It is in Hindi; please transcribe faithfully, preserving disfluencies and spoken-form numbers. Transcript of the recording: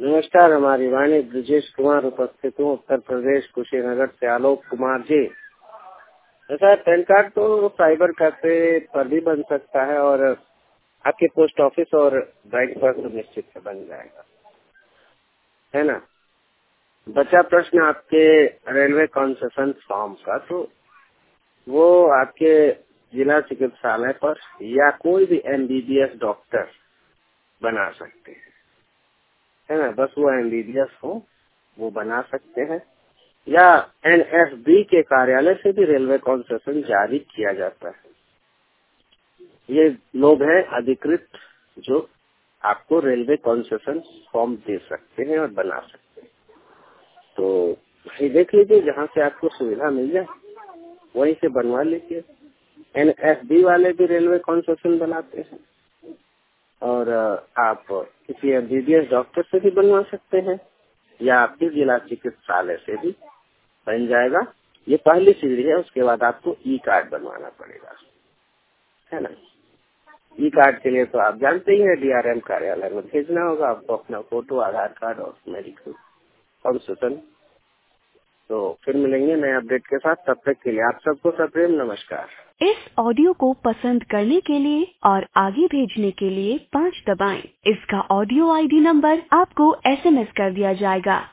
नमस्कार, हमारी वाणी ब्रजेश कुमार उपस्थित हूँ, उत्तर प्रदेश कुशीनगर से Alok Kumar ji. Sir, PAN card तो साइबर कैफे पर भी बन सकता है और आपके पोस्ट ऑफिस और बैंक पर तो निश्चित से बन जाएगा, है ना। बचा प्रश्न आपके रेलवे कंसेशन फॉर्म का, तो वो आपके जिला चिकित्सालय पर या कोई भी एमबीबीएस डॉक्टर बना सकते हैं, है ना। बस वो एमबीबीएस हो वो बना सकते हैं, या एनएफबी के कार्यालय से भी रेलवे कंसेशन जारी किया जाता है। ये लोग हैं अधिकृत जो आपको रेलवे कंसेशन फॉर्म दे सकते हैं और बना सकते हैं। तो ये देख लीजिए, जहाँ से आपको सुविधा मिल जाए वहीं से बनवा लीजिए। एनएफबी वाले भी रेलवे कंसेशन बनाते हैं और आप किसी एमबीबीएस डॉक्टर से भी बनवा सकते हैं या आपके जिला चिकित्सालय से भी बन जाएगा। ये पहली सीढ़ी है, उसके बाद आपको ई कार्ड बनवाना पड़ेगा, है ना। ई कार्ड के लिए तो आप जानते ही हैं, डीआरएम कार्यालय में भेजना होगा आपको अपना फोटो, आधार कार्ड और मेडिकल कंसेशन। तो फिर मिलेंगे नए अपडेट के साथ, तब तक के लिए आप सबको सप्रेम नमस्कार। इस ऑडियो को पसंद करने के लिए और आगे भेजने के लिए पाँच दबाएं। इसका ऑडियो आईडी नंबर आपको एसएमएस कर दिया जाएगा।